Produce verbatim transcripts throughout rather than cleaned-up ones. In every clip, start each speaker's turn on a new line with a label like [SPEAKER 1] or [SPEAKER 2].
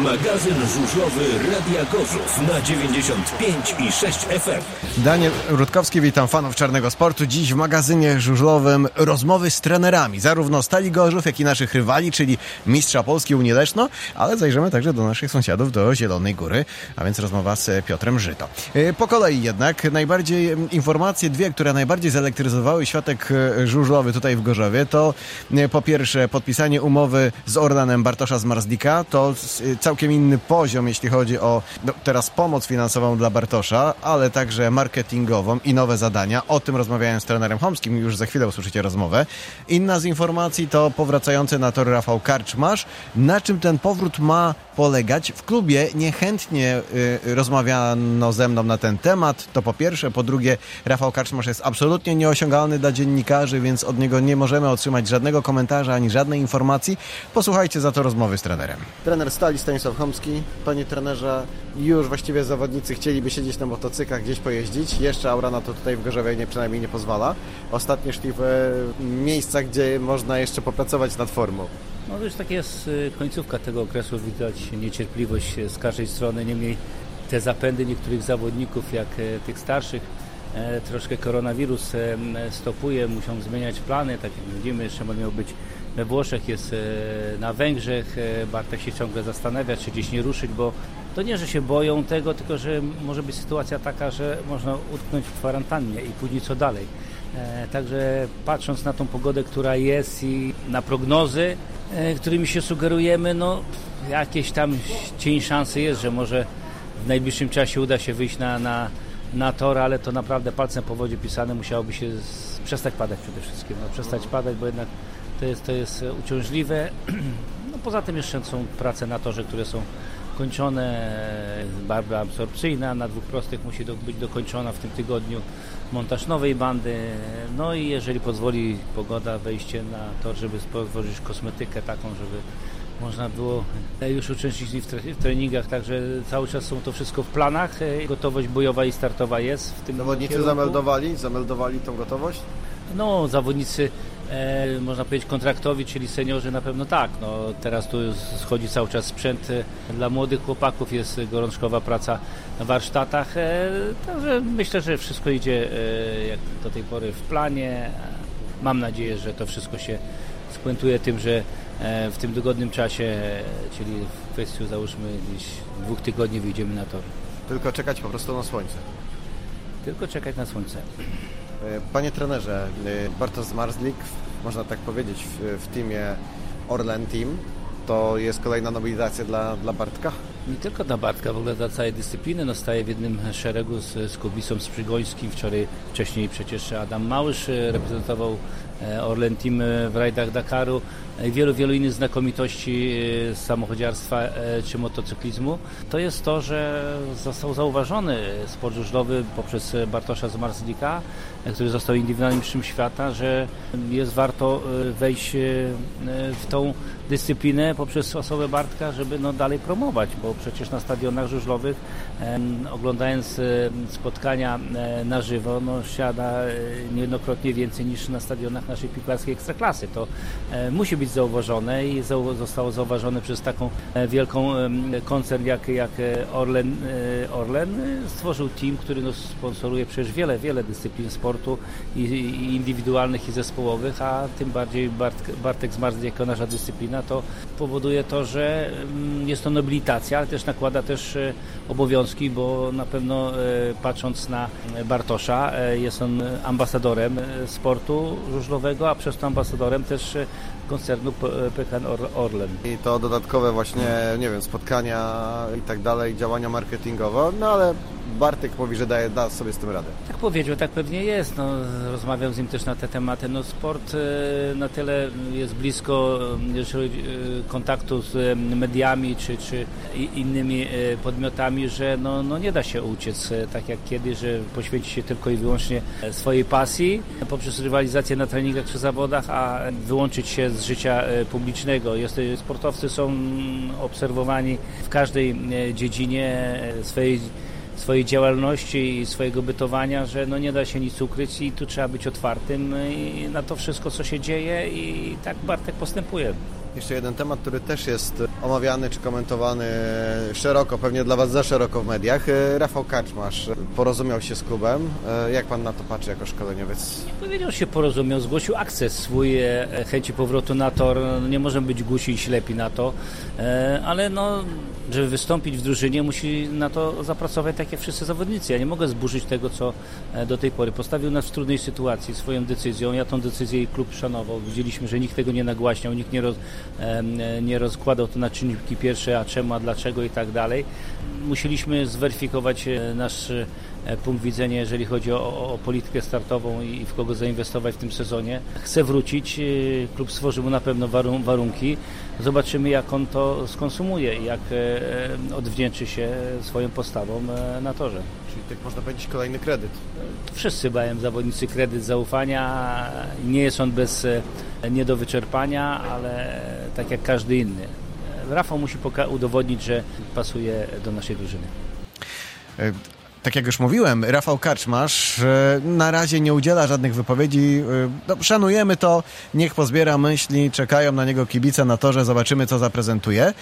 [SPEAKER 1] Magazyn żużlowy Radia Gorzów na dziewięćdziesiąt pięć i sześć F M.
[SPEAKER 2] Daniel Rutkowski, witam fanów czarnego sportu. Dziś w magazynie żużlowym rozmowy z trenerami, zarówno Stali Gorzów, jak i naszych rywali, czyli mistrza Polski Unii Leszno, ale zajrzymy także do naszych sąsiadów, do Zielonej Góry, a więc rozmowa z Piotrem Żyto. Po kolei jednak najbardziej informacje dwie, które najbardziej zelektryzowały światek żużlowy tutaj w Gorzowie, to po pierwsze podpisanie umowy z Orlenem Bartosza Zmarzlika. To całkiem inny poziom, jeśli chodzi o no, teraz pomoc finansową dla Bartosza, ale także marketingową i nowe zadania. O tym rozmawiałem z trenerem Chomskim, już za chwilę usłyszycie rozmowę. Inna z informacji to powracający na tor Rafał Karczmarz. Na czym ten powrót ma polegać? W klubie niechętnie y, rozmawiano ze mną na ten temat. To po pierwsze. Po drugie, Rafał Karczmarz jest absolutnie nieosiągalny dla dziennikarzy, więc od niego nie możemy otrzymać żadnego komentarza ani żadnej informacji. Posłuchajcie za to rozmowy z trenerem. Trener Stali Stanisław Chomski. Panie trenerze, już właściwie zawodnicy chcieliby siedzieć na motocyklach, gdzieś pojeździć. Jeszcze aura na to tutaj w Gorzowie nie, przynajmniej nie pozwala. Ostatnio szli w miejscach, gdzie można jeszcze popracować nad formą.
[SPEAKER 3] No to już tak jest końcówka tego okresu, widać niecierpliwość z każdej strony, niemniej te zapędy niektórych zawodników, jak tych starszych, troszkę koronawirus stopuje, muszą zmieniać plany, tak jak widzimy, jeszcze miał być we Włoszech, jest na Węgrzech, Bartek się ciągle zastanawia, czy gdzieś nie ruszyć, bo to nie, że się boją tego, tylko że może być sytuacja taka, że można utknąć w kwarantannie i później co dalej. Także patrząc na tą pogodę, która jest i na prognozy, którymi się sugerujemy, no jakieś tam cień szansy jest, że może w najbliższym czasie uda się wyjść na, na, na tor, ale to naprawdę palcem po wodzie pisane, musiałoby się z, przestać padać przede wszystkim. No, przestać padać, bo jednak to jest, to jest uciążliwe. No, poza tym jeszcze są prace na torze, które są kończone, barwa absorpcyjna na dwóch prostych musi do, być dokończona w tym tygodniu, montaż nowej bandy, no i jeżeli pozwoli pogoda, wejście na tor, żeby stworzyć kosmetykę taką, żeby można było już uczestniczyć w treningach, także cały czas są to wszystko w planach, gotowość bojowa i startowa jest w tym
[SPEAKER 2] Zawodnicy
[SPEAKER 3] kierunku.
[SPEAKER 2] zameldowali, zameldowali tą gotowość?
[SPEAKER 3] No, zawodnicy, e, można powiedzieć kontraktowi, czyli seniorzy na pewno tak. No, teraz tu schodzi cały czas sprzęt dla młodych chłopaków, jest gorączkowa praca na warsztatach. E, także myślę, że wszystko idzie e, jak do tej pory w planie. Mam nadzieję, że to wszystko się spuentuje tym, że e, w tym dogodnym czasie, czyli w kwestii załóżmy gdzieś dwóch tygodni wyjdziemy na tor.
[SPEAKER 2] Tylko czekać po prostu na słońce.
[SPEAKER 3] Tylko czekać na słońce.
[SPEAKER 2] Panie trenerze, Bartosz Zmarzlik, można tak powiedzieć, w, w teamie Orlen Team, to jest kolejna nobilizacja dla, dla Bartka?
[SPEAKER 3] Nie tylko dla Bartka, w ogóle dla całej dyscypliny. No, staje w jednym szeregu z, z Kubisą Sprzygońskim. Wczoraj, wcześniej przecież Adam Małysz reprezentował Orlen Team w rajdach Dakaru. Wielu, wielu innych znakomitości z samochodziarstwa czy motocyklizmu. To jest to, że został zauważony sport żużlowy poprzez Bartosza Zmarzlika, który został indywidualnym mistrzem świata, że jest warto wejść w tą dyscyplinę poprzez osobę Bartka, żeby no dalej promować, bo przecież na stadionach żużlowych oglądając spotkania na żywo, no siada niejednokrotnie więcej niż na stadionach naszej piłkarskiej ekstraklasy. To musi być zauważone i zostało zauważone przez taką wielką koncern jak, jak Orlen. Orlen stworzył team, który no sponsoruje przecież wiele, wiele dyscyplin sportu i, i indywidualnych i zespołowych, a tym bardziej Bart, Bartek Zmarzlik jako nasza dyscyplina, to powoduje to, że jest to nobilitacja, ale też nakłada też obowiązki, bo na pewno patrząc na Bartosza, jest on ambasadorem sportu żużlowego, a przez to ambasadorem też koncernu P K N Orlen.
[SPEAKER 2] I to dodatkowe właśnie, nie wiem, spotkania i tak dalej, działania marketingowe, no ale Bartek mówi, że daje, da sobie z tym radę.
[SPEAKER 3] Tak powiedział, tak pewnie jest. No, rozmawiam z nim też na te tematy. No, sport na tyle jest blisko jeżeli kontaktu z mediami czy, czy innymi podmiotami, że no, no nie da się uciec tak jak kiedyś, że poświęci się tylko i wyłącznie swojej pasji poprzez rywalizację na treningach czy zawodach, a wyłączyć się z życia publicznego. Jest, sportowcy są obserwowani w każdej dziedzinie swojej swojej działalności i swojego bytowania, że no nie da się nic ukryć i tu trzeba być otwartym i na to wszystko, co się dzieje i tak Bartek postępuje.
[SPEAKER 2] Jeszcze jeden temat, który też jest omawiany czy komentowany szeroko, pewnie dla Was za szeroko w mediach. Rafał Kaczmarz porozumiał się z klubem. Jak Pan na to patrzy jako szkoleniowiec?
[SPEAKER 3] Nie powiedział się porozumiał, zgłosił akces swój, chęci powrotu na tor. Nie możemy być głusi i ślepi na to, ale no, żeby wystąpić w drużynie, musi na to zapracować tak jak wszyscy zawodnicy. Ja nie mogę zburzyć tego, co do tej pory. Postawił nas w trudnej sytuacji swoją decyzją. Ja tą decyzję i klub szanował. Widzieliśmy, że nikt tego nie nagłaśniał, nikt nie, roz, nie rozkładał to na czynniki pierwsze, a czemu, a dlaczego i tak dalej. Musieliśmy zweryfikować nasz punkt widzenia, jeżeli chodzi o, o politykę startową i w kogo zainwestować w tym sezonie. Chce wrócić, klub stworzył mu na pewno warun- warunki. Zobaczymy, jak on to skonsumuje i jak odwdzięczy się swoją postawą na torze.
[SPEAKER 2] Czyli tak można powiedzieć kolejny kredyt.
[SPEAKER 3] Wszyscy mają zawodnicy kredyt zaufania. Nie jest on bez nie do wyczerpania, ale tak jak każdy inny. Rafał musi poka- udowodnić, że pasuje do naszej drużyny.
[SPEAKER 2] Tak jak już mówiłem, Rafał Kaczmarz na razie nie udziela żadnych wypowiedzi. No, szanujemy to, niech pozbiera myśli, czekają na niego kibice na torze, zobaczymy, co zaprezentuje.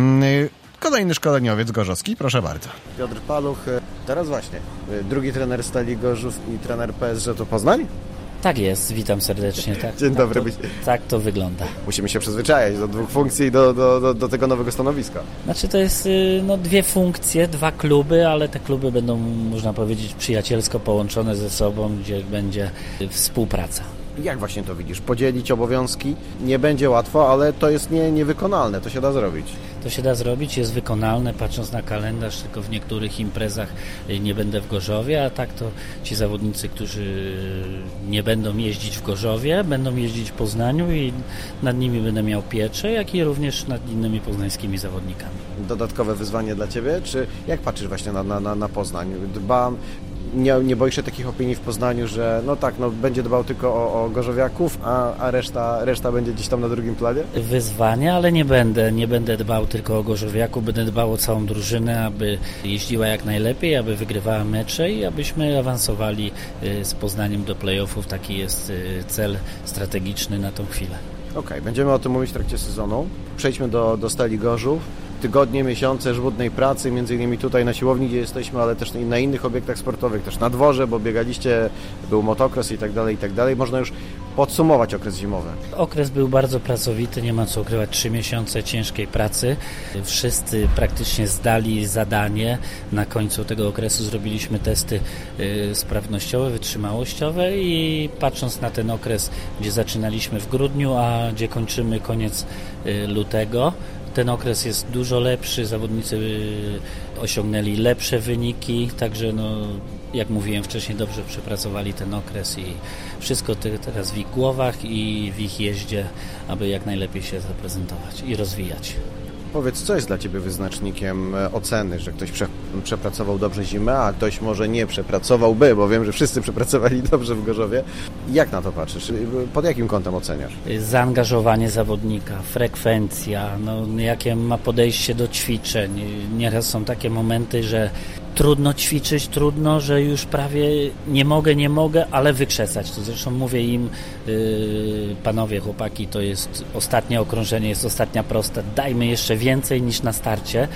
[SPEAKER 2] Kolejny szkoleniowiec gorzowski, proszę bardzo. Piotr Paluch, teraz właśnie drugi trener Stali Gorzów i trener P S G to Poznań?
[SPEAKER 4] Tak jest, witam serdecznie. Tak,
[SPEAKER 2] Dzień dobry.
[SPEAKER 4] Tak to, tak to wygląda.
[SPEAKER 2] Musimy się przyzwyczajać do dwóch funkcji i do, do, do, do tego nowego stanowiska.
[SPEAKER 4] Znaczy to jest no, dwie funkcje, dwa kluby, ale te kluby będą, można powiedzieć, przyjacielsko połączone ze sobą, gdzie będzie współpraca.
[SPEAKER 2] Jak właśnie to widzisz? Podzielić obowiązki nie będzie łatwo, ale to jest nie, niewykonalne, to się da zrobić.
[SPEAKER 4] To się da zrobić, jest wykonalne, patrząc na kalendarz, tylko w niektórych imprezach nie będę w Gorzowie, a tak to ci zawodnicy, którzy nie będą jeździć w Gorzowie, będą jeździć w Poznaniu i nad nimi będę miał pieczę, jak i również nad innymi poznańskimi zawodnikami.
[SPEAKER 2] Dodatkowe wyzwanie dla Ciebie, czy jak patrzysz właśnie na, na, na Poznań? Dbam, nie, nie boisz się takich opinii w Poznaniu, że no tak, no będzie dbał tylko o, o gorzowiaków, a, a reszta, reszta będzie gdzieś tam na drugim planie?
[SPEAKER 4] Wyzwanie, ale nie będę, nie będę dbał tylko o gorzowiaków, będę dbał o całą drużynę, aby jeździła jak najlepiej, aby wygrywała mecze i abyśmy awansowali z Poznaniem do play-offów. Taki jest cel strategiczny na tą chwilę.
[SPEAKER 2] Okej, okay, będziemy o tym mówić w trakcie sezonu. Przejdźmy do, do Stali Gorzów. Tygodnie, miesiące żmudnej pracy, między innymi tutaj na siłowni, gdzie jesteśmy, ale też na innych obiektach sportowych, też na dworze, bo biegaliście, był motocross i tak dalej, i tak dalej. Można już podsumować okres zimowy.
[SPEAKER 4] Okres był bardzo pracowity, nie ma co ukrywać, trzy miesiące ciężkiej pracy. Wszyscy praktycznie zdali zadanie. Na końcu tego okresu zrobiliśmy testy y, sprawnościowe, wytrzymałościowe i patrząc na ten okres, gdzie zaczynaliśmy w grudniu, a gdzie kończymy koniec y, lutego, ten okres jest dużo lepszy, zawodnicy osiągnęli lepsze wyniki, także no, jak mówiłem wcześniej, dobrze przepracowali ten okres i wszystko teraz w ich głowach i w ich jeździe, aby jak najlepiej się zaprezentować i rozwijać.
[SPEAKER 2] Powiedz, co jest dla Ciebie wyznacznikiem oceny, że ktoś prze, przepracował dobrze zimę, a ktoś może nie przepracowałby, bo wiem, że wszyscy przepracowali dobrze w Gorzowie. Jak na to patrzysz? Pod jakim kątem oceniasz?
[SPEAKER 4] Zaangażowanie zawodnika, frekwencja, no, jakie ma podejście do ćwiczeń. Nieraz są takie momenty, że trudno ćwiczyć, trudno, że już prawie nie mogę, nie mogę, ale wykrzesać. To zresztą mówię im, yy, panowie, chłopaki, to jest ostatnie okrążenie, jest ostatnia prosta, dajmy jeszcze więcej niż na starcie.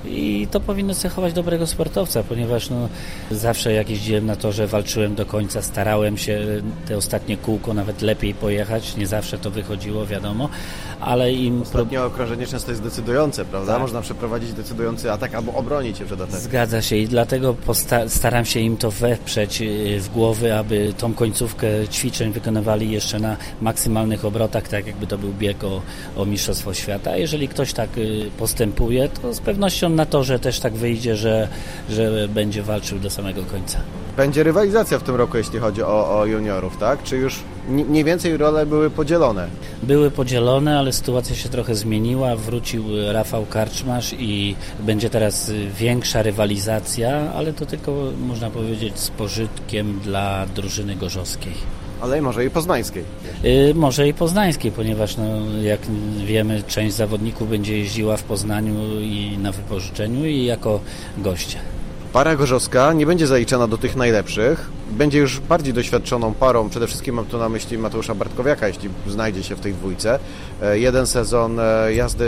[SPEAKER 4] I to powinno cechować dobrego sportowca, ponieważ no, zawsze jak jeździłem na torze, walczyłem do końca, starałem się te ostatnie kółko nawet lepiej pojechać, nie zawsze to wychodziło, wiadomo, ale im...
[SPEAKER 2] Ostatnie okrążenie często jest decydujące, prawda? Tak. Można przeprowadzić decydujący atak albo obronić się przed atakiem.
[SPEAKER 4] Zgadza się i dlatego posta- staram się im to weprzeć w głowy, aby tą końcówkę ćwiczeń wykonywali jeszcze na maksymalnych obrotach, tak jakby to był bieg o, o Mistrzostwo Świata. A jeżeli ktoś tak postępuje, to z pewnością na torze też tak wyjdzie, że, że będzie walczył do samego końca.
[SPEAKER 2] Będzie rywalizacja w tym roku, jeśli chodzi o, o juniorów, tak? Czy już mniej więcej role były podzielone?
[SPEAKER 4] Były podzielone, ale sytuacja się trochę zmieniła. Wrócił Rafał Kaczmarz i będzie teraz większa rywalizacja, ale to tylko, można powiedzieć, z pożytkiem dla drużyny gorzowskiej.
[SPEAKER 2] Ale może i poznańskiej.
[SPEAKER 4] Yy, może i poznańskiej, ponieważ no, jak wiemy, część zawodników będzie jeździła w Poznaniu i na wypożyczeniu i jako goście.
[SPEAKER 2] Para gorzowska nie będzie zaliczana do tych najlepszych. będzie już bardziej doświadczoną parą. Przede wszystkim mam tu na myśli Mateusza Bartkowiaka, jeśli znajdzie się w tej dwójce. Jeden sezon jazdy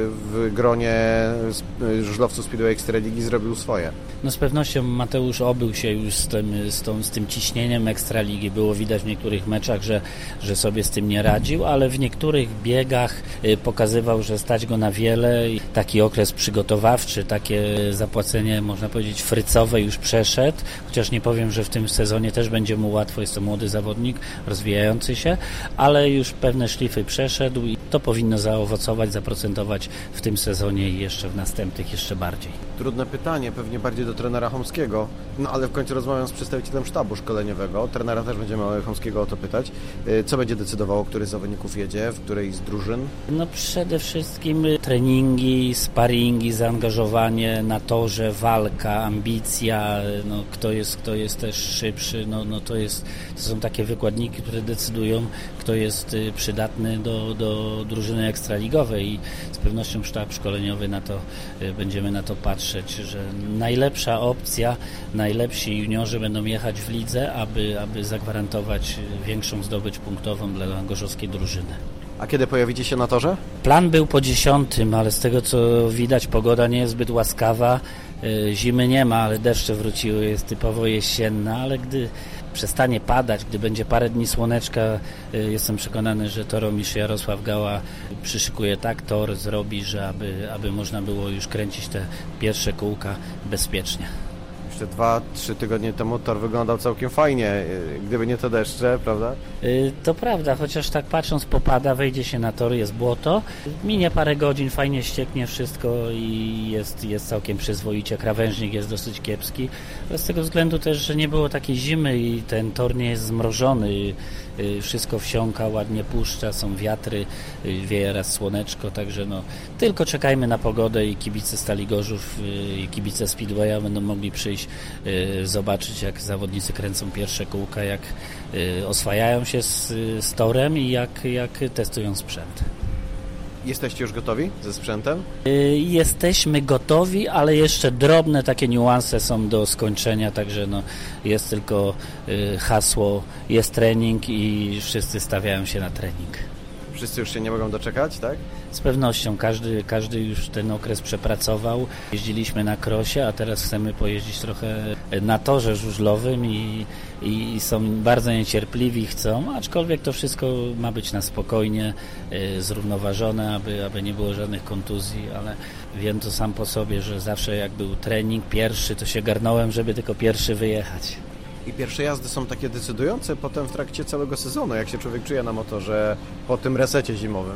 [SPEAKER 2] w gronie żużlowców Speedway Ekstraligi zrobił swoje.
[SPEAKER 4] No z pewnością Mateusz obył się już z tym, z, tą, z tym ciśnieniem Ekstraligi. Było widać w niektórych meczach, że, że sobie z tym nie radził, ale w niektórych biegach pokazywał, że stać go na wiele. Taki okres przygotowawczy, takie zapłacenie, można powiedzieć, frycowe już przeszedł, chociaż nie powiem, że w tym sezonie też będzie mu łatwo, jest to młody zawodnik, rozwijający się, ale już pewne szlify przeszedł i to powinno zaowocować, zaprocentować w tym sezonie i jeszcze w następnych jeszcze bardziej.
[SPEAKER 2] Trudne pytanie, pewnie bardziej do trenera Chomskiego, no ale w końcu rozmawiam z przedstawicielem sztabu szkoleniowego, trenera też będziemy Chomskiego o to pytać. Co będzie decydowało, który z zawodników jedzie, w której z drużyn?
[SPEAKER 4] No przede wszystkim treningi, sparingi, zaangażowanie na torze, walka, ambicja, no kto jest, kto jest też szybszy, no, no to, jest, to są takie wykładniki, które decydują, kto jest przydatny do, do drużyny ekstraligowej i z pewnością sztab szkoleniowy na to, będziemy na to patrzeć, że najlepsza opcja, najlepsi juniorzy będą jechać w lidze, aby, aby zagwarantować większą zdobycz punktową dla gorzowskiej drużyny.
[SPEAKER 2] A kiedy pojawicie się na torze?
[SPEAKER 4] Plan był po dziesiątym, ale z tego co widać pogoda nie jest zbyt łaskawa. Zimy nie ma, ale deszcze wróciły, jest typowo jesienna, ale gdy przestanie padać, gdy będzie parę dni słoneczka, jestem przekonany, że toromistrz Jarosław Gała przyszykuje tak tor, zrobi, że aby, aby można było już kręcić te pierwsze kółka bezpiecznie.
[SPEAKER 2] Jeszcze dwa, trzy tygodnie temu tor wyglądał całkiem fajnie, gdyby nie te deszcze, prawda?
[SPEAKER 4] To prawda, chociaż tak patrząc popada, wejdzie się na tor, jest błoto, minie parę godzin, fajnie ścieknie wszystko i jest, jest całkiem przyzwoicie, krawężnik jest dosyć kiepski, ale z tego względu też, że nie było takiej zimy i ten tor nie jest zmrożony, wszystko wsiąka, ładnie puszcza, są wiatry, wieje raz słoneczko, także no tylko czekajmy na pogodę i kibice Stali Gorzów i kibice Speedwaya będą mogli przyjść, zobaczyć jak zawodnicy kręcą pierwsze kółka, jak oswajają się z, z torem i jak, jak testują sprzęt.
[SPEAKER 2] Jesteście już gotowi ze sprzętem?
[SPEAKER 4] Jesteśmy gotowi, ale jeszcze drobne takie niuanse są do skończenia, także no jest tylko hasło, jest trening i wszyscy stawiają się na trening.
[SPEAKER 2] Wszyscy już się nie mogą doczekać, tak?
[SPEAKER 4] Z pewnością, każdy, każdy już ten okres przepracował. Jeździliśmy na krosie, a teraz chcemy pojeździć trochę na torze żużlowym i, i są bardzo niecierpliwi, chcą, aczkolwiek to wszystko ma być na spokojnie, y, zrównoważone, aby, aby nie było żadnych kontuzji, ale wiem to sam po sobie, że zawsze jak był trening pierwszy, to się garnąłem, żeby tylko pierwszy wyjechać.
[SPEAKER 2] I pierwsze jazdy są takie decydujące potem w trakcie całego sezonu, jak się człowiek czuje na motorze po tym resecie zimowym.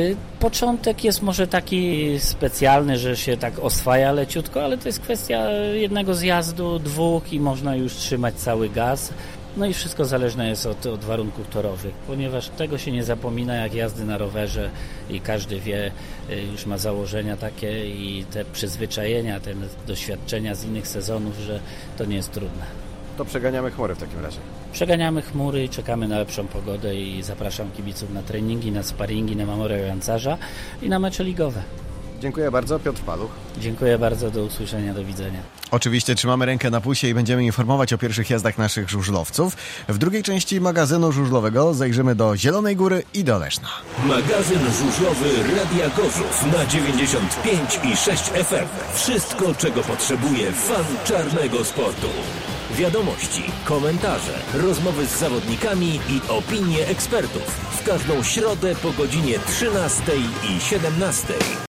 [SPEAKER 4] Początek jest może taki specjalny, że się tak oswaja leciutko, ale to jest kwestia jednego zjazdu, dwóch i można już trzymać cały gaz. No i wszystko zależne jest od, od warunków torowych, ponieważ tego się nie zapomina jak jazdy na rowerze i każdy wie, już ma założenia takie i te przyzwyczajenia, te doświadczenia z innych sezonów, że to nie jest trudne.
[SPEAKER 2] To przeganiamy chmury w takim razie.
[SPEAKER 4] Przeganiamy chmury i czekamy na lepszą pogodę i zapraszam kibiców na treningi, na sparingi, na memoriał Jancarza i na mecze ligowe.
[SPEAKER 2] Dziękuję bardzo, Piotr Paluch.
[SPEAKER 4] Dziękuję bardzo, do usłyszenia, do widzenia.
[SPEAKER 2] Oczywiście trzymamy rękę na pulsie i będziemy informować o pierwszych jazdach naszych żużlowców. W drugiej części magazynu żużlowego zajrzymy do Zielonej Góry i do Leszna.
[SPEAKER 1] Magazyn żużlowy Radia Gorzów na dziewięćdziesiąt pięć i sześć F M. Wszystko, czego potrzebuje fan czarnego sportu. Wiadomości, komentarze, rozmowy z zawodnikami i opinie ekspertów. W każdą środę po godzinie trzynastej i siedemnastej.